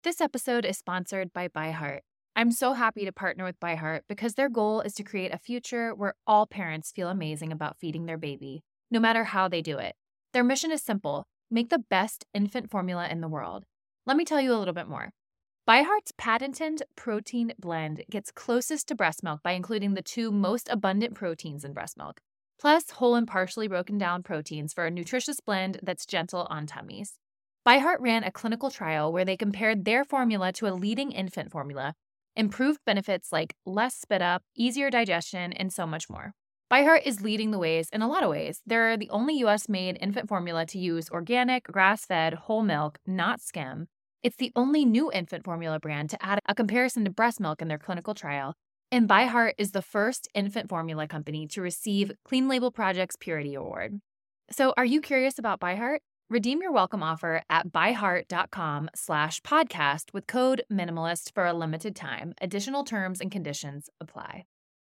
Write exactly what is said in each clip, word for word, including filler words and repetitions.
This episode is sponsored by ByHeart. I'm so happy to partner with ByHeart because their goal is to create a future where all parents feel amazing about feeding their baby, no matter how they do it. Their mission is simple: make the best infant formula in the world. Let me tell you a little bit more. ByHeart's patented protein blend gets closest to breast milk by including the two most abundant proteins in breast milk, plus whole and partially broken down proteins for a nutritious blend that's gentle on tummies. ByHeart ran a clinical trial where they compared their formula to a leading infant formula, improved benefits like less spit up, easier digestion, and so much more. ByHeart is leading the ways in a lot of ways. They're the only U S-made infant formula to use organic, grass-fed, whole milk, not skim. It's the only new infant formula brand to add a comparison to breast milk in their clinical trial. And ByHeart is the first infant formula company to receive Clean Label Project's Purity Award. So are you curious about ByHeart? Redeem your welcome offer at byheart.com slash podcast with code minimalist for a limited time. Additional terms and conditions apply.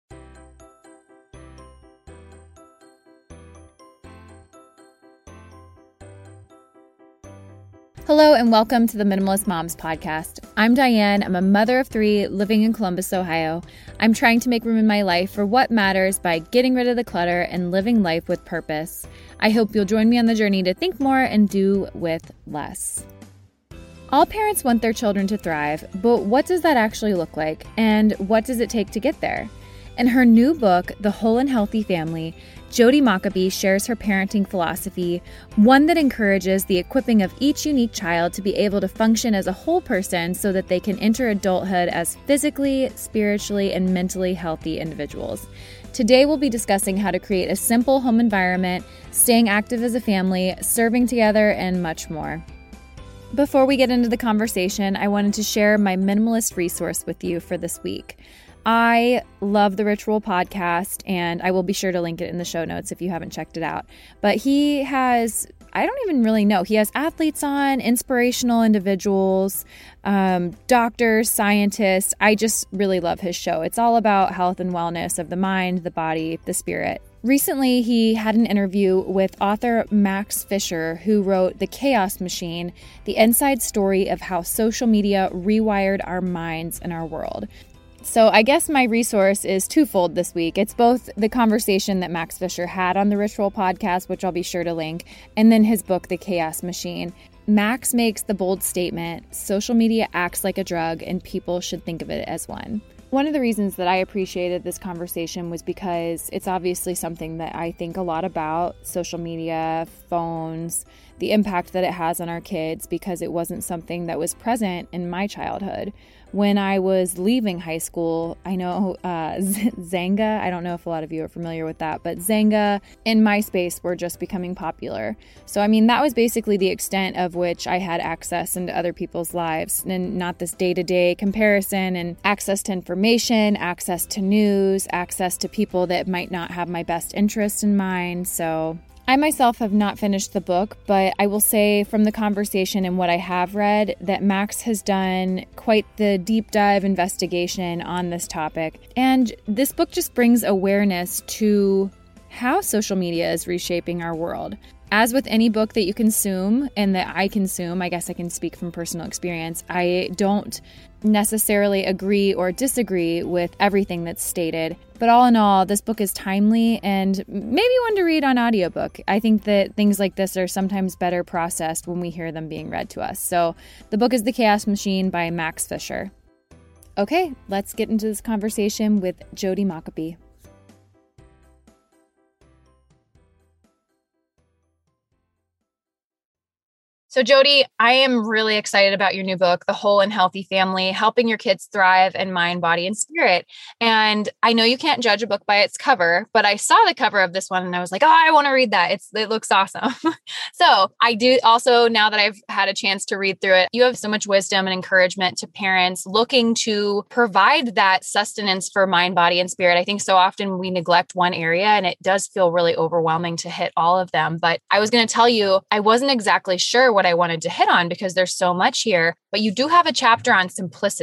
Hello and welcome to the Minimalist Moms Podcast. I'm Diane. I'm a mother of three living in Columbus, Ohio. I'm trying to make room in my life for what matters by getting rid of the clutter and living life with purpose. I hope you'll join me on the journey to think more and do with less. All parents want their children to thrive, but what does that actually look like? And what does it take to get there? In her new book, The Whole and Healthy Family, Jody Mockabee shares her parenting philosophy, one that encourages the equipping of each unique child to be able to function as a whole person so that they can enter adulthood as physically, spiritually, and mentally healthy individuals. Today, we'll be discussing how to create a simple home environment, staying active as a family, serving together, and much more. Before we get into the conversation, I wanted to share my minimalist resource with you for this week. I love the Ritual podcast, and I will be sure to link it in the show notes if you haven't checked it out. But he has, I don't even really know, he has athletes on, inspirational individuals, um, doctors, scientists. I just really love his show. It's all about health and wellness of the mind, the body, the spirit. Recently, he had an interview with author Max Fisher, who wrote The Chaos Machine, the inside story of how social media rewired our minds and our world. So I guess my resource is twofold this week. It's both the conversation that Max Fisher had on the Ritual podcast, which I'll be sure to link, and then his book, The Chaos Machine. Max makes the bold statement, social media acts like a drug and people should think of it as one. One of the reasons that I appreciated this conversation was because it's obviously something that I think a lot about, social media, phones, the impact that it has on our kids, because it wasn't something that was present in my childhood. When I was leaving high school, I know uh, Xanga, I don't know if a lot of you are familiar with that, but Xanga and MySpace were just becoming popular. So, I mean, that was basically the extent of which I had access into other people's lives, and not this day-to-day comparison and access to information, access to news, access to people that might not have my best interest in mind. So I myself have not finished the book, but I will say from the conversation and what I have read that Max has done quite the deep dive investigation on this topic. And this book just brings awareness to how social media is reshaping our world. As with any book that you consume and that I consume, I guess I can speak from personal experience, I don't necessarily agree or disagree with everything that's stated. But all in all, this book is timely and maybe one to read on audiobook. I think that things like this are sometimes better processed when we hear them being read to us. So the book is The Chaos Machine by Max Fisher. Okay, let's get into this conversation with Jody Mockabee. So Jody, I am really excited about your new book, The Whole and Healthy Family, Helping Your Kids Thrive in Mind, Body, and Spirit. And I know you can't judge a book by its cover, but I saw the cover of this one and I was like, oh, I want to read that. It's, it looks awesome. So I do also, now that I've had a chance to read through it, you have so much wisdom and encouragement to parents looking to provide that sustenance for mind, body, and spirit. I think so often we neglect one area and it does feel really overwhelming to hit all of them. But I was going to tell you, I wasn't exactly sure what I wanted to hit on because there's so much here, but you do have a chapter on simplicity.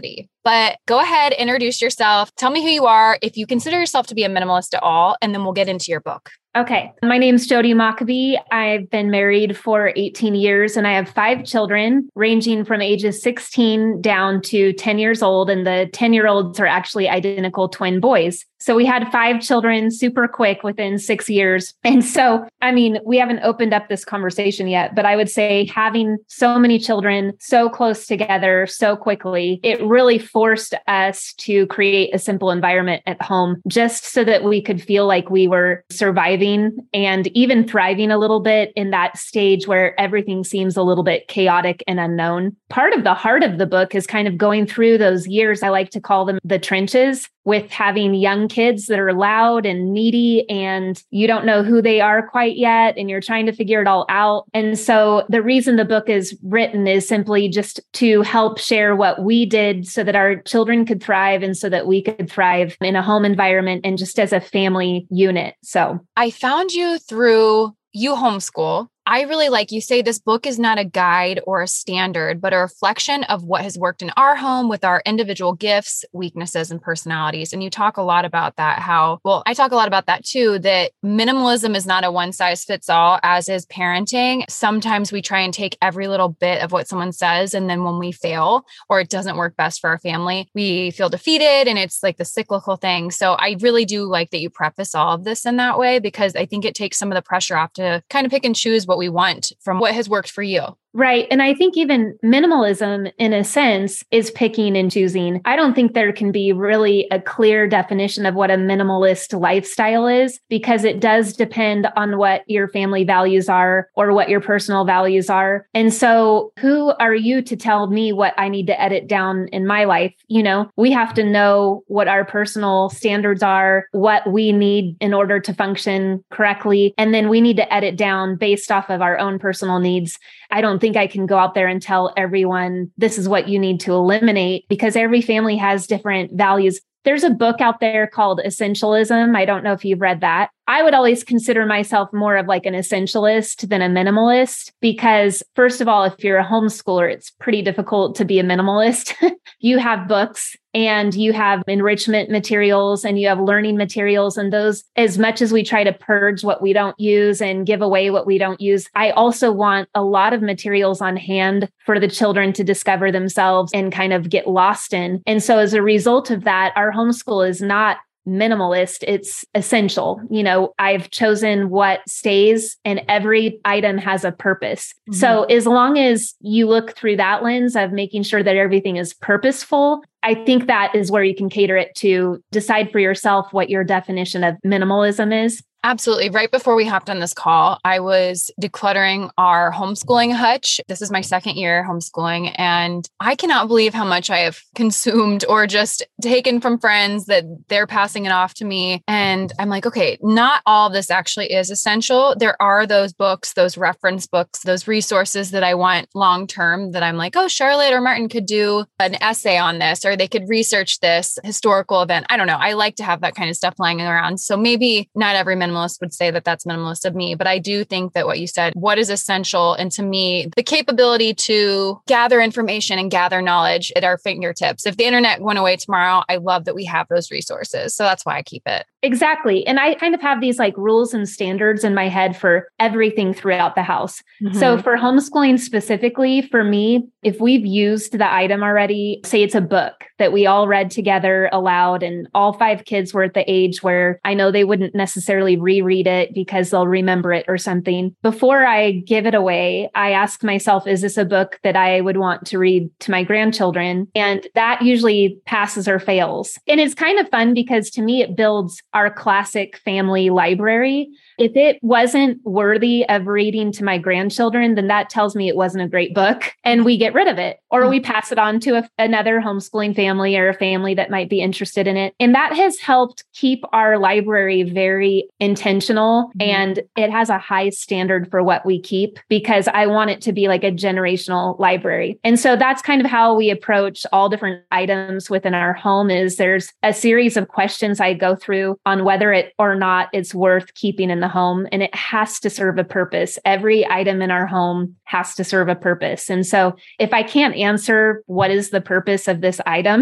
but go ahead, introduce yourself. Tell me who you are, if you consider yourself to be a minimalist at all, and then we'll get into your book. Okay. My name's Jody Mockabee. I've been married for eighteen years and I have five children ranging from ages sixteen down to ten years old. And the ten year olds are actually identical twin boys. So we had five children super quick within six years. And so, I mean, we haven't opened up this conversation yet, but I would say having so many children so close together so quickly, it really forced us to create a simple environment at home just so that we could feel like we were surviving and even thriving a little bit in that stage where everything seems a little bit chaotic and unknown. Part of the heart of the book is kind of going through those years. I like to call them the trenches, with having young kids that are loud and needy and you don't know who they are quite yet and you're trying to figure it all out. And so the reason the book is written is simply just to help share what we did so that our children could thrive and so that we could thrive in a home environment and just as a family unit. So I found you through You Homeschool. I really like you say this book is not a guide or a standard, but a reflection of what has worked in our home with our individual gifts, weaknesses, and personalities. And you talk a lot about that, how, well, I talk a lot about that too, that minimalism is not a one size fits all, as is parenting. Sometimes we try and take every little bit of what someone says. And then when we fail or it doesn't work best for our family, we feel defeated and it's like the cyclical thing. So I really do like that you preface all of this in that way, because I think it takes some of the pressure off to kind of pick and choose what we want from what has worked for you. Right. And I think even minimalism, in a sense, is picking and choosing. I don't think there can be really a clear definition of what a minimalist lifestyle is, because it does depend on what your family values are or what your personal values are. And so who are you to tell me what I need to edit down in my life? You know, we have to know what our personal standards are, what we need in order to function correctly. And then we need to edit down based off of our own personal needs. I don't think I can go out there and tell everyone this is what you need to eliminate, because every family has different values. There's a book out there called Essentialism. I don't know if you've read that. I would always consider myself more of like an essentialist than a minimalist, because first of all, if you're a homeschooler, it's pretty difficult to be a minimalist. You have books and you have enrichment materials and you have learning materials, and those, as much as we try to purge what we don't use and give away what we don't use, I also want a lot of materials on hand for the children to discover themselves and kind of get lost in. And so as a result of that, our homeschool is not minimalist, it's essential. You know, I've chosen what stays and every item has a purpose. Mm-hmm. So as long as you look through that lens of making sure that everything is purposeful, I think that is where you can cater it to decide for yourself what your definition of minimalism is. Absolutely. Right before we hopped on this call, I was decluttering our homeschooling hutch. This is my second year homeschooling, and I cannot believe how much I have consumed or just taken from friends that they're passing it off to me. And I'm like, okay, not all of this actually is essential. There are those books, those reference books, those resources that I want long-term that I'm like, oh, Charlotte or Martin could do an essay on this, or they could research this historical event. I don't know. I like to have that kind of stuff lying around. So maybe not every minimalist would say that that's minimalist of me, but I do think that what you said, what is essential, and to me, the capability to gather information and gather knowledge at our fingertips. If the internet went away tomorrow, I love that we have those resources. So that's why I keep it. Exactly. And I kind of have these like rules and standards in my head for everything throughout the house. Mm-hmm. So for homeschooling specifically, for me, if we've used the item already, say it's a book that we all read together aloud, and all five kids were at the age where I know they wouldn't necessarily reread it because they'll remember it or something. Before I give it away, I ask myself, is this a book that I would want to read to my grandchildren? And that usually passes or fails. And it's kind of fun because to me, it builds our classic family library. If it wasn't worthy of reading to my grandchildren, then that tells me it wasn't a great book and we get rid of it, or we pass it on to a, another homeschooling family or a family that might be interested in it. And that has helped keep our library very intentional, mm-hmm. and it has a high standard for what we keep, because I want it to be like a generational library. And so that's kind of how we approach all different items within our home. Is there's a series of questions I go through on whether it or not it's worth keeping in the home, and it has to serve a purpose. Every item in our home has to serve a purpose. And so if I can't answer what is the purpose of this item,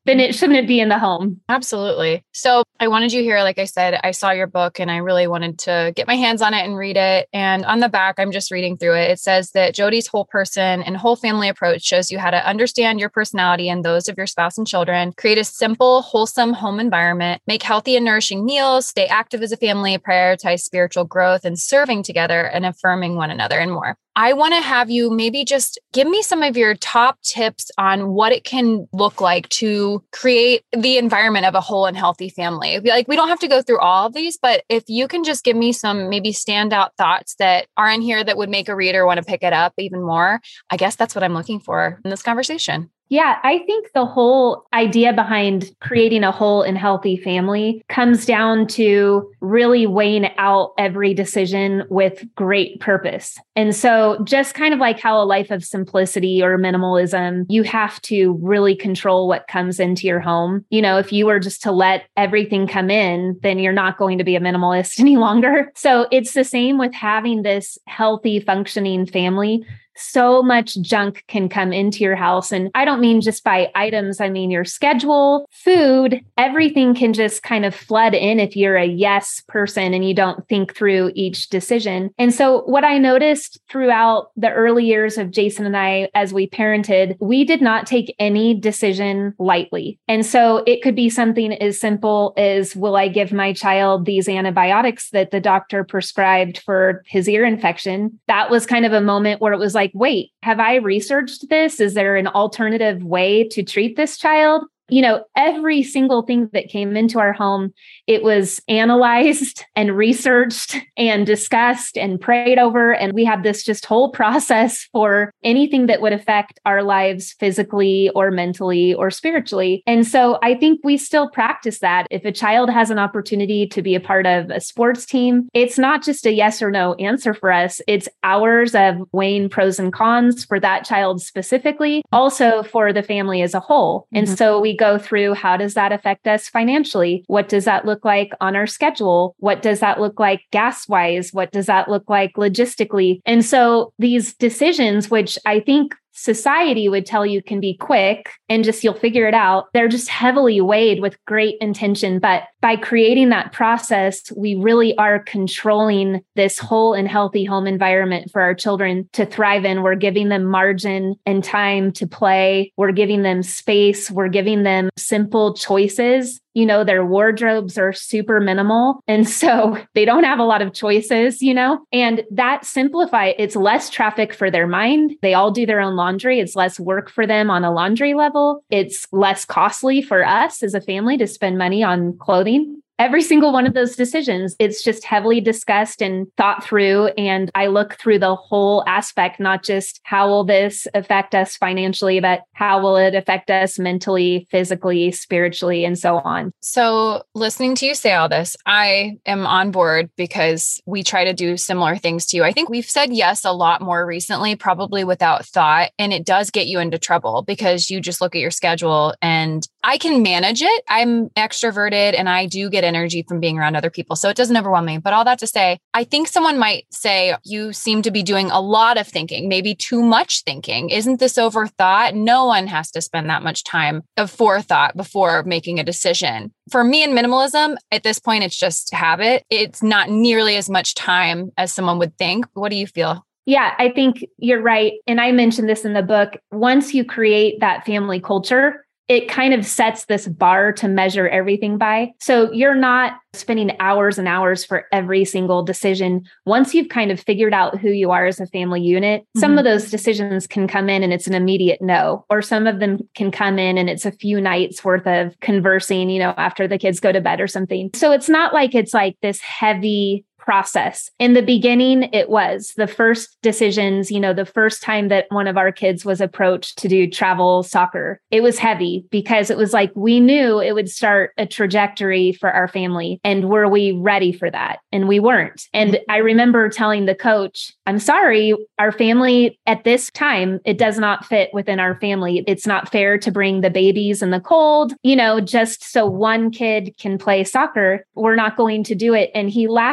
then it shouldn't be in the home. Absolutely. So I wanted you here. Like I said, I saw your book and I really wanted to get my hands on it and read it. And on the back, I'm just reading through it. It says that Jody's whole person and whole family approach shows you how to understand your personality and those of your spouse and children, create a simple, wholesome home environment, make healthy and nourishing meals, stay active as a family, prioritize spiritual growth and serving together and affirming one another and more. I want to have you maybe just give me some of your top tips on what it can look like to create the environment of a whole and healthy family. Like, we don't have to go through all of these, but if you can just give me some maybe standout thoughts that are in here that would make a reader want to pick it up even more, I guess that's what I'm looking for in this conversation. Yeah, I think the whole idea behind creating a whole and healthy family comes down to really weighing out every decision with great purpose. And so just kind of like how a life of simplicity or minimalism, you have to really control what comes into your home. You know, if you were just to let everything come in, then you're not going to be a minimalist any longer. So it's the same with having this healthy, functioning family. So much junk can come into your house. And I don't mean just by items. I mean, your schedule, food, everything can just kind of flood in if you're a yes person and you don't think through each decision. And so what I noticed throughout the early years of Jason and I, as we parented, we did not take any decision lightly. And so it could be something as simple as, will I give my child these antibiotics that the doctor prescribed for his ear infection? That was kind of a moment where it was like, like, wait, have I researched this? Is there an alternative way to treat this child? You know, every single thing that came into our home, it was analyzed and researched and discussed and prayed over. And we had this just whole process for anything that would affect our lives physically or mentally or spiritually. And so I think we still practice that. If a child has an opportunity to be a part of a sports team, it's not just a yes or no answer for us. It's hours of weighing pros and cons for that child specifically, also for the family as a whole. Mm-hmm. And so we go through, how does that affect us financially? What does that look like on our schedule? What does that look like gas wise? What does that look like logistically? And so these decisions, which I think society would tell you can be quick and just you'll figure it out, they're just heavily weighed with great intention. But by creating that process, we really are controlling this whole and healthy home environment for our children to thrive in. We're giving them margin and time to play. We're giving them space. We're giving them simple choices. You know, their wardrobes are super minimal. And so they don't have a lot of choices, you know, and that simplify, it's less traffic for their mind. They all do their own laundry. It's less work for them on a laundry level. It's less costly for us as a family to spend money on clothing. Every single one of those decisions, it's just heavily discussed and thought through. And I look through the whole aspect, not just how will this affect us financially, but how will it affect us mentally, physically, spiritually, and so on. So listening to you say all this, I am on board because we try to do similar things to you. I think we've said yes a lot more recently, probably without thought. And it does get you into trouble because you just look at your schedule and I can manage it. I'm extroverted and I do get energy from being around other people. So it doesn't overwhelm me. But all that to say, I think someone might say, you seem to be doing a lot of thinking, maybe too much thinking. Isn't this overthought? No one has to spend that much time of forethought before making a decision. For me in minimalism, at this point, it's just habit. It's not nearly as much time as someone would think. What do you feel? Yeah, I think you're right. And I mentioned this in the book. Once you create that family culture, it kind of sets this bar to measure everything by. So you're not spending hours and hours for every single decision. Once you've kind of figured out who you are as a family unit, mm-hmm. some of those decisions can come in and it's an immediate no, or some of them can come in and it's a few nights worth of conversing, you know, after the kids go to bed or something. So it's not like it's like this heavy process. In the beginning, it was the first decisions, you know, the first time that one of our kids was approached to do travel soccer, it was heavy because it was like, we knew it would start a trajectory for our family. And were we ready for that? And we weren't. And I remember telling the coach, I'm sorry, our family at this time, it does not fit within our family. It's not fair to bring the babies in the cold, you know, just so one kid can play soccer. We're not going to do it. And he laughed and he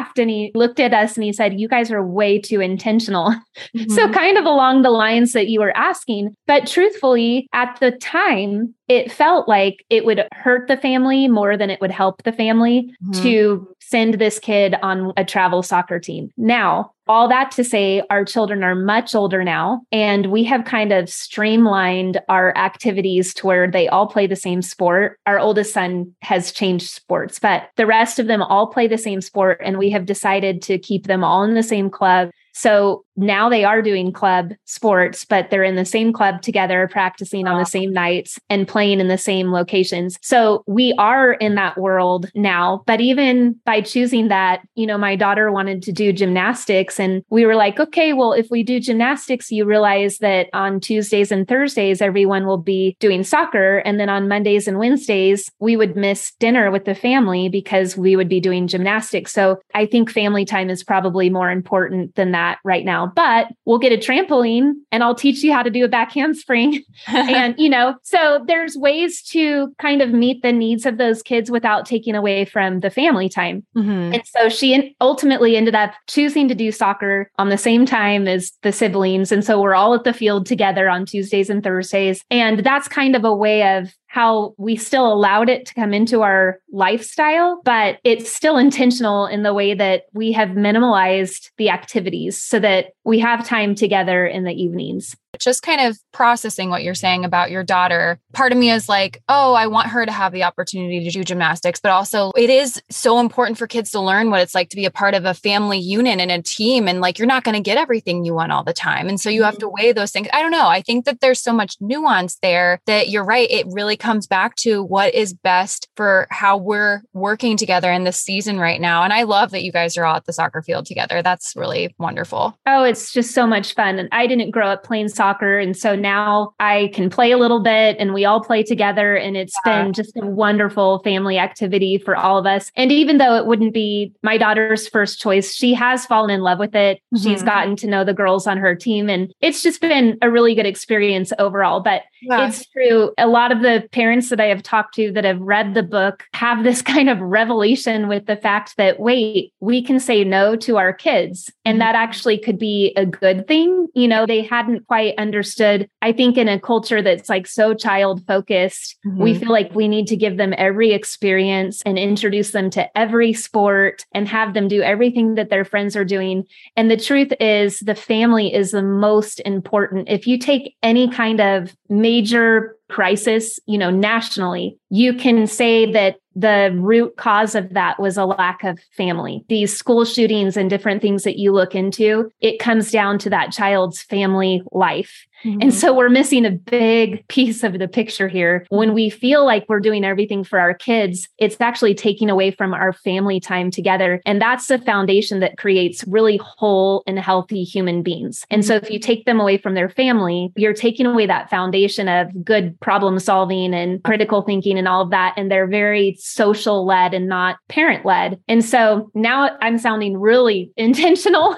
he looked at us and he said, you guys are way too intentional. Mm-hmm. So kind of along the lines that you were asking, but truthfully, at the time, it felt like it would hurt the family more than it would help the family Mm-hmm. to send this kid on a travel soccer team. Now, all that to say, our children are much older now, and we have kind of streamlined our activities to where they all play the same sport. Our oldest son has changed sports, but the rest of them all play the same sport, and we have decided to keep them all in the same club. So now they are doing club sports, but they're in the same club together, practicing on the same nights and playing in the same locations. So we are in that world now. But even by choosing that, you know, my daughter wanted to do gymnastics, and we were like, okay, well, if we do gymnastics, you realize that on Tuesdays and Thursdays, everyone will be doing soccer. And then on Mondays and Wednesdays, we would miss dinner with the family because we would be doing gymnastics. So I think family time is probably more important than that right now, but we'll get a trampoline and I'll teach you how to do a back handspring. And, you know, so there's ways to kind of meet the needs of those kids without taking away from the family time. Mm-hmm. And so she ultimately ended up choosing to do soccer on the same time as the siblings. And so we're all at the field together on Tuesdays and Thursdays. And that's kind of a way of how we still allowed it to come into our lifestyle, but it's still intentional in the way that we have minimalized the activities so that we have time together in the evenings. Just kind of processing what you're saying about your daughter. Part of me is like, oh, I want her to have the opportunity to do gymnastics, but also it is so important for kids to learn what it's like to be a part of a family unit and a team. And like, you're not going to get everything you want all the time. And so you have to weigh those things. I don't know. I think that there's so much nuance there that you're right. It really comes back to what is best for how we're working together in this season right now. And I love that you guys are all at the soccer field together. That's really wonderful. Oh, it's just so much fun. And I didn't grow up playing soccer. And so now I can play a little bit and we all play together. And it's yeah. been just a wonderful family activity for all of us. And even though it wouldn't be my daughter's first choice, she has fallen in love with it. Mm-hmm. She's gotten to know the girls on her team. And it's just been a really good experience overall. But yeah. it's true. A lot of the parents that I have talked to that have read the book have this kind of revelation with the fact that, wait, we can say no to our kids. And mm-hmm. that actually could be a good thing. You know, they hadn't quite understood. I think in a culture that's like so child focused, mm-hmm. we feel like we need to give them every experience and introduce them to every sport and have them do everything that their friends are doing. And the truth is the family is the most important. If you take any kind of major crisis, you know, nationally, you can say that the root cause of that was a lack of family. These school shootings and different things that you look into, it comes down to that child's family life. Mm-hmm. And so we're missing a big piece of the picture here. When we feel like we're doing everything for our kids, it's actually taking away from our family time together. And that's the foundation that creates really whole and healthy human beings. And so if you take them away from their family, you're taking away that foundation of good problem solving and critical thinking and all of that. And they're very social led and not parent led. And so now I'm sounding really intentional,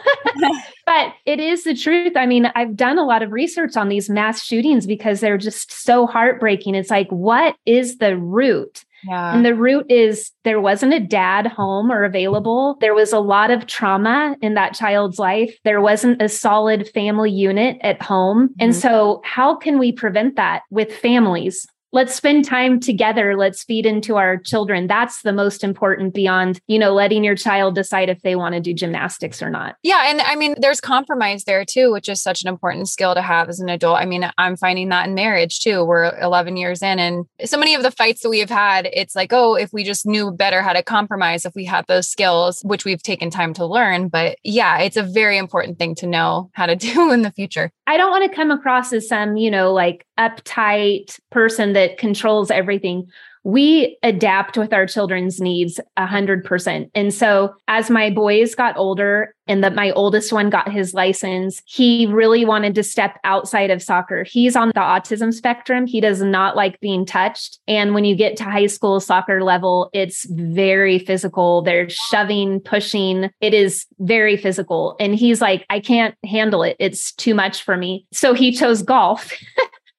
but it is the truth. I mean, I've done a lot of research on these mass shootings because they're just so heartbreaking. It's like, what is the root? Yeah. And the root is there wasn't a dad home or available. There was a lot of trauma in that child's life. There wasn't a solid family unit at home. Mm-hmm. And so how can we prevent that with families? Let's spend time together. Let's feed into our children. That's the most important beyond, you know, letting your child decide if they want to do gymnastics or not. Yeah. And I mean, there's compromise there too, which is such an important skill to have as an adult. I mean, I'm finding that in marriage too. We're eleven years in, and so many of the fights that we have had, it's like, oh, if we just knew better how to compromise, if we had those skills, which we've taken time to learn. But yeah, it's a very important thing to know how to do in the future. I don't want to come across as some, you know, like uptight person that controls everything. We adapt with our children's needs a hundred percent. And so as my boys got older and that my oldest one got his license, he really wanted to step outside of soccer. He's on the autism spectrum. He does not like being touched. And when you get to high school soccer level, it's very physical. There's shoving, pushing. It is very physical. And he's like, I can't handle it. It's too much for me. So he chose golf.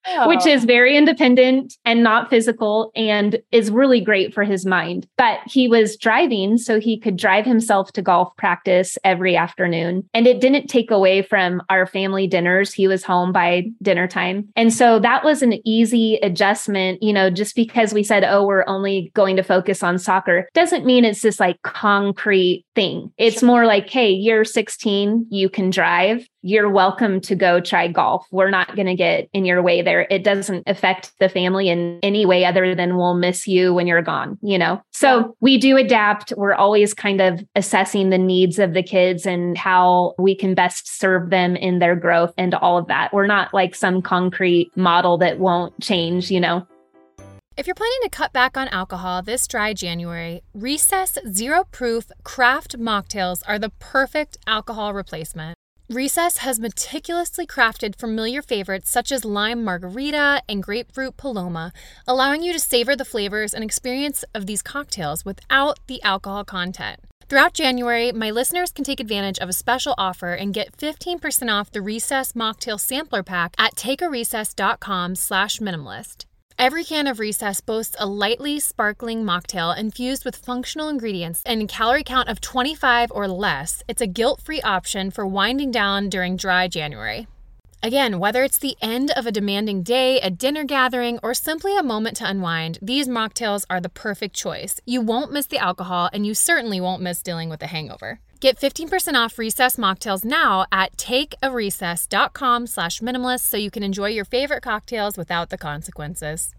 oh. which is very independent and not physical and is really great for his mind. But he was driving, so he could drive himself to golf practice every afternoon. And it didn't take away from our family dinners. He was home by dinner time. And so that was an easy adjustment, you know, just because we said, oh, we're only going to focus on soccer doesn't mean it's this like concrete thing. It's sure. more like, hey, you're sixteen, you can drive. You're welcome to go try golf. We're not going to get in your way there. It doesn't affect the family in any way other than we'll miss you when you're gone, you know? So yeah. we do adapt. We're always kind of assessing the needs of the kids and how we can best serve them in their growth and all of that. We're not like some concrete model that won't change, you know? If you're planning to cut back on alcohol this dry January, Recess Zero Proof Craft Mocktails are the perfect alcohol replacement. Recess has meticulously crafted familiar favorites such as lime margarita and grapefruit paloma, allowing you to savor the flavors and experience of these cocktails without the alcohol content. Throughout January, my listeners can take advantage of a special offer and get fifteen percent off the Recess Mocktail Sampler Pack at takearecess.com slash minimalist. Every can of Recess boasts a lightly sparkling mocktail infused with functional ingredients and a calorie count of twenty-five or less. It's a guilt-free option for winding down during dry January. Again, whether it's the end of a demanding day, a dinner gathering, or simply a moment to unwind, these mocktails are the perfect choice. You won't miss the alcohol, and you certainly won't miss dealing with a hangover. Get fifteen percent off Recess mocktails now at takearecess.com slash minimalist so you can enjoy your favorite cocktails without the consequences.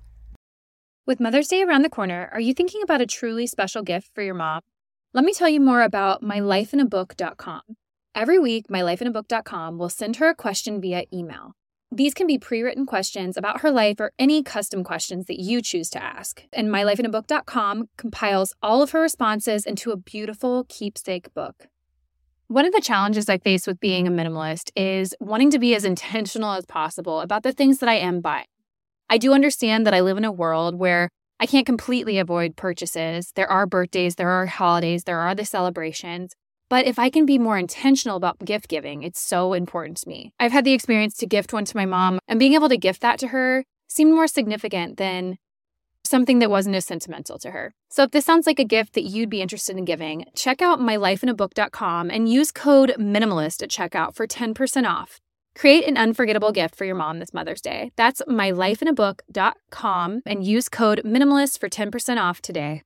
With Mother's Day around the corner, are you thinking about a truly special gift for your mom? Let me tell you more about my life in a book dot com. Every week, my life in a book dot com will send her a question via email. These can be pre-written questions about her life or any custom questions that you choose to ask. And my life in a book dot com compiles all of her responses into a beautiful keepsake book. One of the challenges I face with being a minimalist is wanting to be as intentional as possible about the things that I am buying. I do understand that I live in a world where I can't completely avoid purchases. There are birthdays, there are holidays, there are the celebrations. But if I can be more intentional about gift giving, it's so important to me. I've had the experience to gift one to my mom, and being able to gift that to her seemed more significant than something that wasn't as sentimental to her. So if this sounds like a gift that you'd be interested in giving, check out my life in a book dot com and use code MINIMALIST at checkout for ten percent off. Create an unforgettable gift for your mom this Mother's Day. That's my life in a book dot com and use code MINIMALIST for ten percent off today.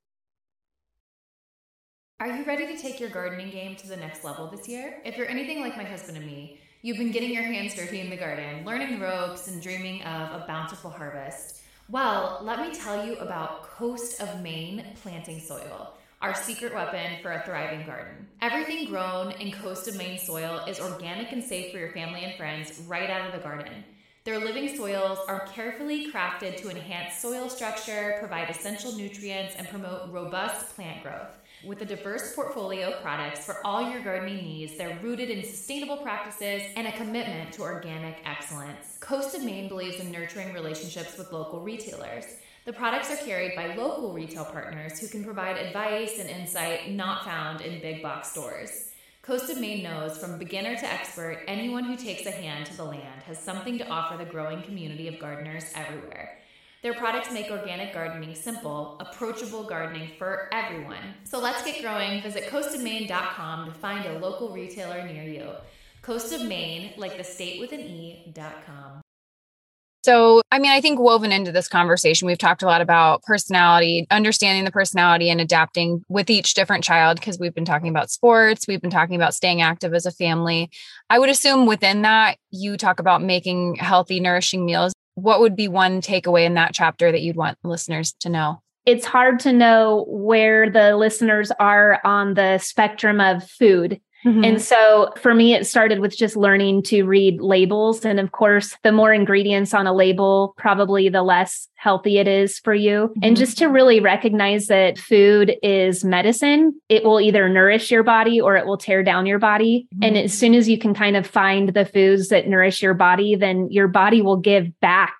Are you ready to take your gardening game to the next level this year? If you're anything like my husband and me, you've been getting your hands dirty in the garden, learning the ropes, and dreaming of a bountiful harvest. Well, let me tell you about Coast of Maine planting soil, our secret weapon for a thriving garden. Everything grown in Coast of Maine soil is organic and safe for your family and friends right out of the garden. Their living soils are carefully crafted to enhance soil structure, provide essential nutrients, and promote robust plant growth. With a diverse portfolio of products for all your gardening needs, they're rooted in sustainable practices and a commitment to organic excellence. Coast of Maine believes in nurturing relationships with local retailers. The products are carried by local retail partners who can provide advice and insight not found in big box stores. Coast of Maine knows from beginner to expert, anyone who takes a hand to the land has something to offer the growing community of gardeners everywhere. Their products make organic gardening simple, approachable gardening for everyone. So let's get growing. Visit coast of maine dot com to find a local retailer near you. Coast of Maine, like the state with an E, dot com. So, I mean, I think woven into this conversation, we've talked a lot about personality, understanding the personality and adapting with each different child, because we've been talking about sports. We've been talking about staying active as a family. I would assume within that, you talk about making healthy, nourishing meals. What would be one takeaway in that chapter that you'd want listeners to know? It's hard to know where the listeners are on the spectrum of food. Mm-hmm. And so for me, it started with just learning to read labels. And of course, the more ingredients on a label, probably the less healthy it is for you. Mm-hmm. And just to really recognize that food is medicine. It will either nourish your body or it will tear down your body. Mm-hmm. And as soon as you can kind of find the foods that nourish your body, then your body will give back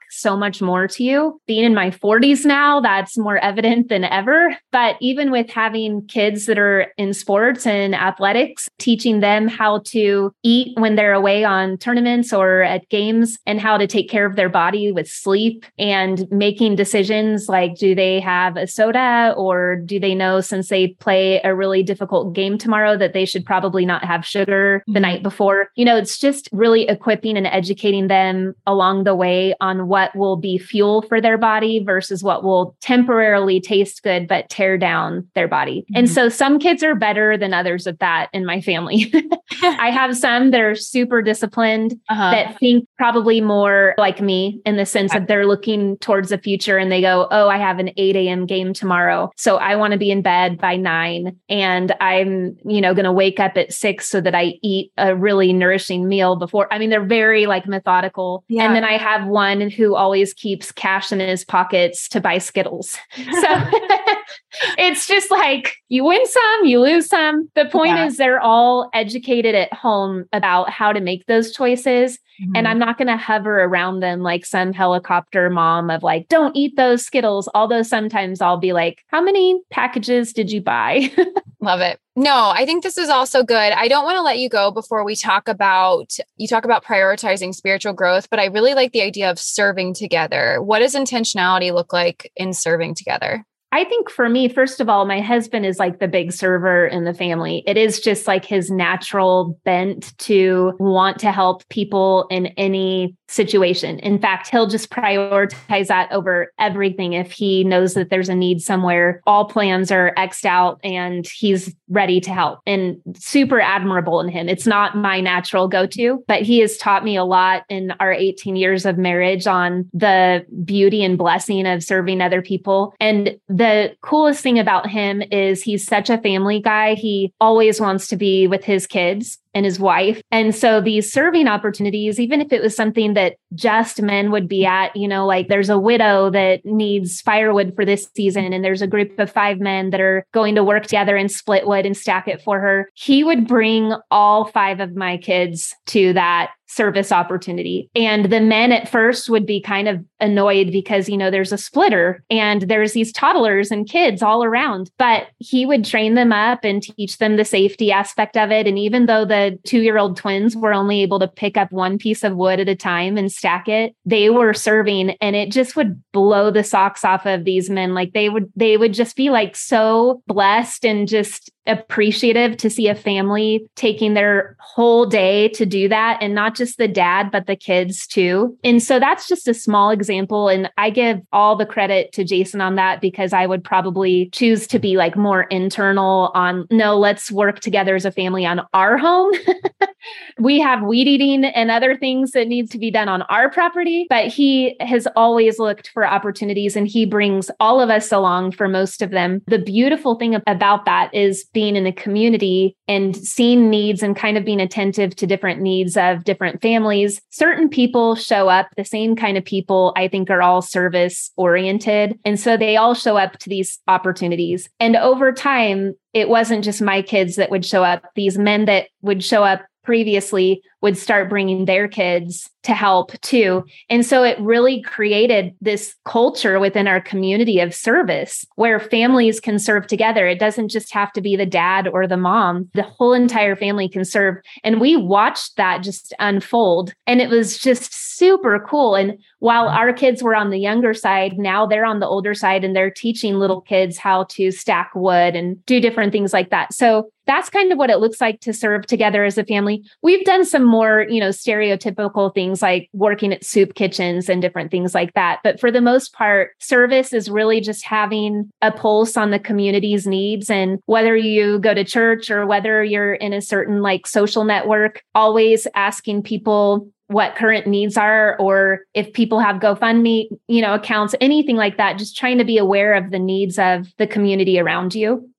so much more to you. Being in my forties now, that's more evident than ever. But even with having kids that are in sports and athletics, teaching them how to eat when they're away on tournaments or at games and how to take care of their body with sleep and making decisions like, do they have a soda or do they know since they play a really difficult game tomorrow that they should probably not have sugar the mm-hmm. night before? You know, it's just really equipping and educating them along the way on what will be fuel for their body versus what will temporarily taste good, but tear down their body. Mm-hmm. And so some kids are better than others at that in my family. I have some that are super disciplined uh-huh. that think probably more like me in the sense that they're looking towards the future and they go, oh, I have an eight a.m. game tomorrow. So I want to be in bed by nine and I'm, you know, going to wake up at six so that I eat a really nourishing meal before. I mean, they're very like methodical. Yeah. And then I have one who always keeps cash in his pockets to buy Skittles. So it's just like you win some, you lose some. The point yeah. is they're all educated at home about how to make those choices. Mm-hmm. And I'm not going to hover around them like some helicopter mom of like, don't eat those Skittles. Although sometimes I'll be like, how many packages did you buy? Love it. No, I think this is also good. I don't want to let you go before we talk about, you talk about prioritizing spiritual growth, but I really like the idea of serving together. What does intentionality look like in serving together? I think for me, first of all, my husband is like the big server in the family. It is just like his natural bent to want to help people in any situation. In fact, he'll just prioritize that over everything. If he knows that there's a need somewhere, all plans are X'd out and he's ready to help, and super admirable in him. It's not my natural go-to, but he has taught me a lot in our eighteen years of marriage on the beauty and blessing of serving other people. And the coolest thing about him is he's such a family guy. He always wants to be with his kids and his wife. And so these serving opportunities, even if it was something that just men would be at, you know, like there's a widow that needs firewood for this season, and there's a group of five men that are going to work together and split wood and stack it for her. He would bring all five of my kids to that service opportunity. And the men at first would be kind of annoyed because, you know, there's a splitter and there's these toddlers and kids all around, but he would train them up and teach them the safety aspect of it. And even though the two-year-old twins were only able to pick up one piece of wood at a time and stack it, they were serving, and it just would blow the socks off of these men. Like they would, they would just be like so blessed and just appreciative to see a family taking their whole day to do that, and not just the dad, but the kids too. And so that's just a small example. And I give all the credit to Jason on that, because I would probably choose to be like more internal on, no, let's work together as a family on our home. We have weed eating and other things that needs to be done on our property, but he has always looked for opportunities and he brings all of us along for most of them. The beautiful thing about that is being in a community and seeing needs and kind of being attentive to different needs of different families. Certain people show up, the same kind of people, I think, are all service oriented. And so they all show up to these opportunities. And over time, it wasn't just my kids that would show up. These men that would show up previously would start bringing their kids to help too. And so it really created this culture within our community of service where families can serve together. It doesn't just have to be the dad or the mom. The whole entire family can serve. And we watched that just unfold. And it was just super cool. And while our kids were on the younger side, now they're on the older side and they're teaching little kids how to stack wood and do different things like that. So that's kind of what it looks like to serve together as a family. We've done some more, you know, stereotypical things like working at soup kitchens and different things like that. But for the most part, service is really just having a pulse on the community's needs. And whether you go to church or whether you're in a certain like social network, always asking people what current needs are, or if people have GoFundMe, you know, accounts, anything like that, just trying to be aware of the needs of the community around you.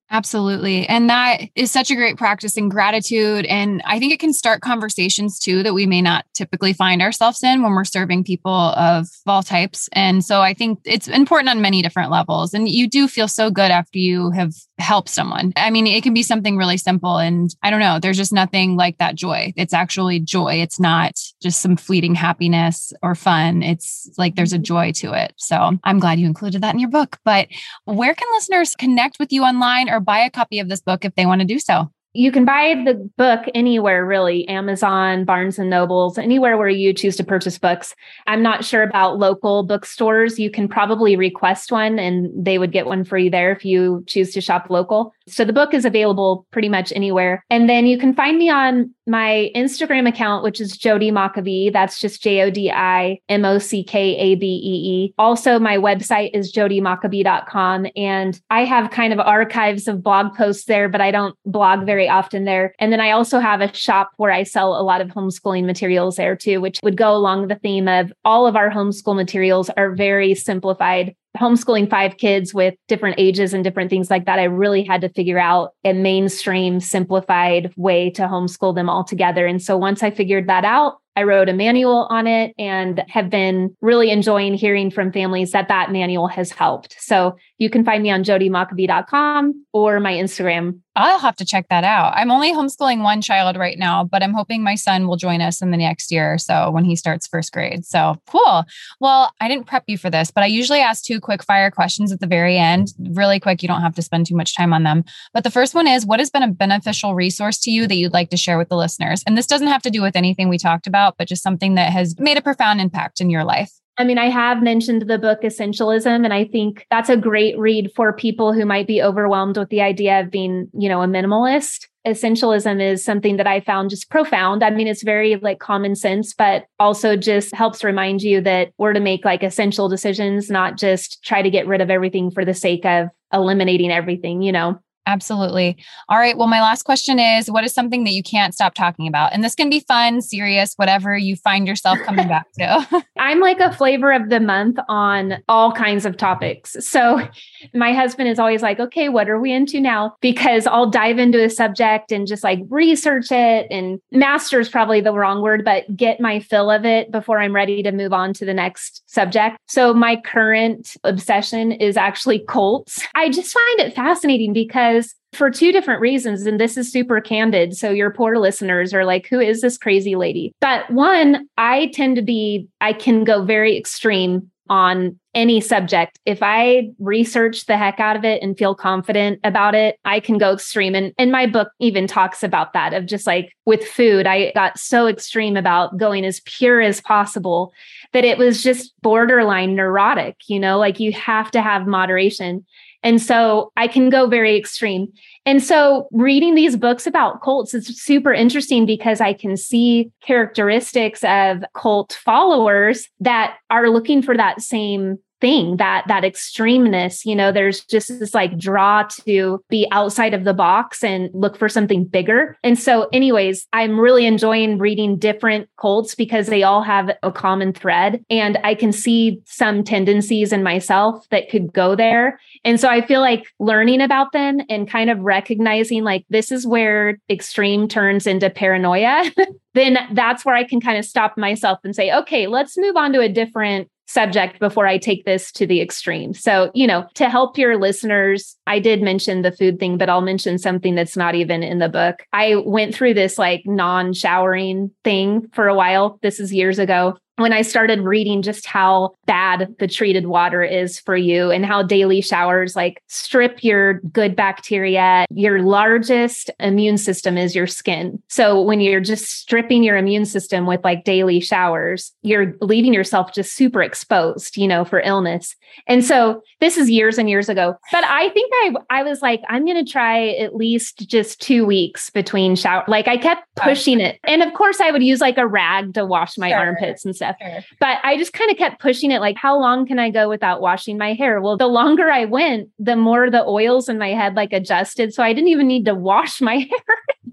Absolutely. And that is such a great practice in gratitude. And I think it can start conversations too that we may not typically find ourselves in when we're serving people of all types. And so I think it's important on many different levels. And you do feel so good after you have helped someone. I mean, it can be something really simple. And I don't know, there's just nothing like that joy. It's actually joy. It's not just some fleeting happiness or fun. It's like there's a joy to it. So I'm glad you included that in your book. But where can listeners connect with you online or buy a copy of this book if they want to do so? You can buy the book anywhere, really. Amazon, Barnes and Nobles, anywhere where you choose to purchase books. I'm not sure about local bookstores. You can probably request one and they would get one for you there if you choose to shop local. So the book is available pretty much anywhere. And then you can find me on my Instagram account, which is Jodi Mockabee. That's just J O D I M O C K A B E E. Also, my website is jodi mockabee dot com. And I have kind of archives of blog posts there, but I don't blog very often there. And then I also have a shop where I sell a lot of homeschooling materials there too, which would go along the theme of all of our homeschool materials are very simplified. Homeschooling five kids with different ages and different things like that, I really had to figure out a mainstream, simplified way to homeschool them all together. And so once I figured that out, I wrote a manual on it and have been really enjoying hearing from families that that manual has helped. So you can find me on jodi mockabee dot com or my Instagram. I'll have to check that out. I'm only homeschooling one child right now, but I'm hoping my son will join us in the next year or so when he starts first grade. So cool. Well, I didn't prep you for this, but I usually ask two quick fire questions at the very end. Really quick. You don't have to spend too much time on them. But the first one is, what has been a beneficial resource to you that you'd like to share with the listeners? And this doesn't have to do with anything we talked about, but just something that has made a profound impact in your life. I mean, I have mentioned the book Essentialism, and I think that's a great read for people who might be overwhelmed with the idea of being, you know, a minimalist. Essentialism is something that I found just profound. I mean, it's very like common sense, but also just helps remind you that we're to make like essential decisions, not just try to get rid of everything for the sake of eliminating everything, you know? Absolutely. All right. Well, my last question is, what is something that you can't stop talking about? And this can be fun, serious, whatever you find yourself coming back to. I'm like a flavor of the month on all kinds of topics. So my husband is always like, okay, what are we into now? Because I'll dive into a subject and just like research it, and master is probably the wrong word, but get my fill of it before I'm ready to move on to the next subject. So my current obsession is actually cults. I just find it fascinating because for two different reasons, and this is super candid. So your poor listeners are like, who is this crazy lady? But one, I tend to be, I can go very extreme on any subject. If I research the heck out of it and feel confident about it, I can go extreme. And, and my book even talks about that, of just like with food, I got so extreme about going as pure as possible that it was just borderline neurotic, you know, like you have to have moderation. And so I can go very extreme. And so reading these books about cults is super interesting because I can see characteristics of cult followers that are looking for that same thing, that that extremeness. You know, there's just this like draw to be outside of the box and look for something bigger. And so anyways, I'm really enjoying reading different cults because they all have a common thread. And I can see some tendencies in myself that could go there. And so I feel like learning about them and kind of recognizing like this is where extreme turns into paranoia, then that's where I can kind of stop myself and say, okay, let's move on to a different subject before I take this to the extreme. So, you know, to help your listeners, I did mention the food thing, but I'll mention something that's not even in the book. I went through this like non-showering thing for a while. This is years ago, when I started reading just how bad the treated water is for you and how daily showers like strip your good bacteria. Your largest immune system is your skin. So when you're just stripping your immune system with like daily showers, you're leaving yourself just super exposed, you know, for illness. And so this is years and years ago, but I think I, I was like, I'm going to try at least just two weeks between shower. Like I kept pushing it. And of course I would use like a rag to wash my sure. armpits and stuff. Sure. But I just kind of kept pushing it. Like, how long can I go without washing my hair? Well, the longer I went, the more the oils in my head like adjusted. So I didn't even need to wash my hair.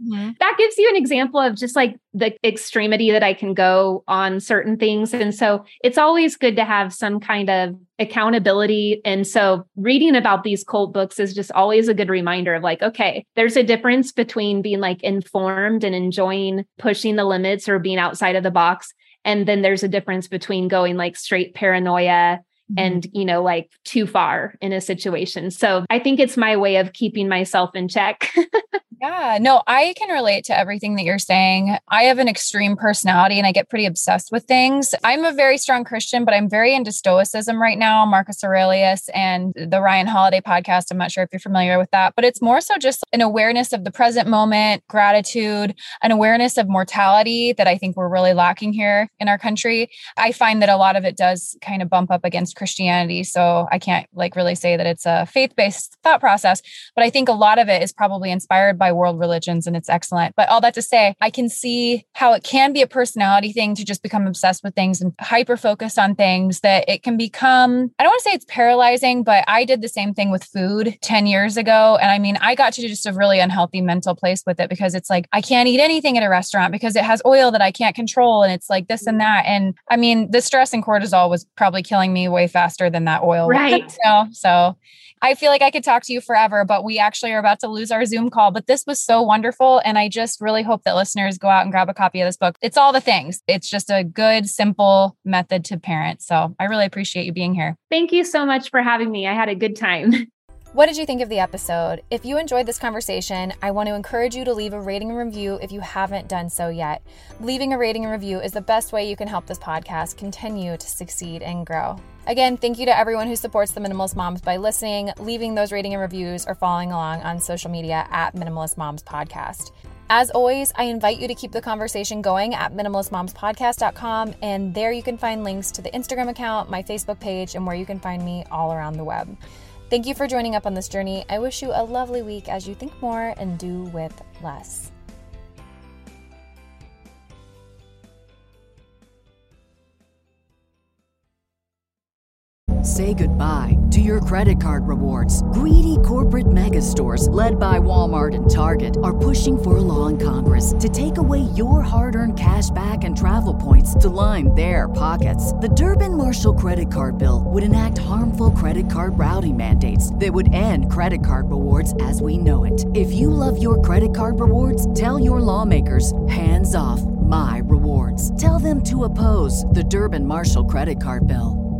mm-hmm. that gives you an example of just like the extremity that I can go on certain things. And so it's always good to have some kind of accountability. And so reading about these cult books is just always a good reminder of like, okay, there's a difference between being like informed and enjoying pushing the limits or being outside of the box. And then there's a difference between going like straight paranoia mm-hmm. and, you know, like too far in a situation. So I think it's my way of keeping myself in check. Yeah, no, I can relate to everything that you're saying. I have an extreme personality and I get pretty obsessed with things. I'm a very strong Christian, but I'm very into Stoicism right now, Marcus Aurelius and the Ryan Holiday podcast. I'm not sure if you're familiar with that, but it's more so just an awareness of the present moment, gratitude, an awareness of mortality that I think we're really lacking here in our country. I find that a lot of it does kind of bump up against Christianity. So I can't like really say that it's a faith-based thought process, but I think a lot of it is probably inspired by world religions and it's excellent. But all that to say, I can see how it can be a personality thing to just become obsessed with things and hyper focused on things that it can become, I don't want to say it's paralyzing, but I did the same thing with food ten years ago. And I mean, I got to just a really unhealthy mental place with it because it's like, I can't eat anything at a restaurant because it has oil that I can't control. And it's like this and that. And I mean, the stress and cortisol was probably killing me way faster than that oil. Right. You know? So I feel like I could talk to you forever, but we actually are about to lose our Zoom call. But this was so wonderful. And I just really hope that listeners go out and grab a copy of this book. It's all the things. It's just a good, simple method to parent. So I really appreciate you being here. Thank you so much for having me. I had a good time. What did you think of the episode? If you enjoyed this conversation, I want to encourage you to leave a rating and review if you haven't done so yet. Leaving a rating and review is the best way you can help this podcast continue to succeed and grow. Again, thank you to everyone who supports the Minimalist Moms by listening, leaving those rating and reviews, or following along on social media at Minimalist Moms Podcast. As always, I invite you to keep the conversation going at minimalist moms podcast dot com, and there you can find links to the Instagram account, my Facebook page, and where you can find me all around the web. Thank you for joining up on this journey. I wish you a lovely week as you think more and do with less. Say goodbye to your credit card rewards. Greedy corporate mega stores, led by Walmart and Target, are pushing for a law in Congress to take away your hard-earned cash back and travel points to line their pockets. The Durbin-Marshall credit card bill would enact harmful credit card routing mandates that would end credit card rewards as we know it. If you love your credit card rewards, tell your lawmakers, hands off my rewards. Tell them to oppose the Durbin-Marshall credit card bill.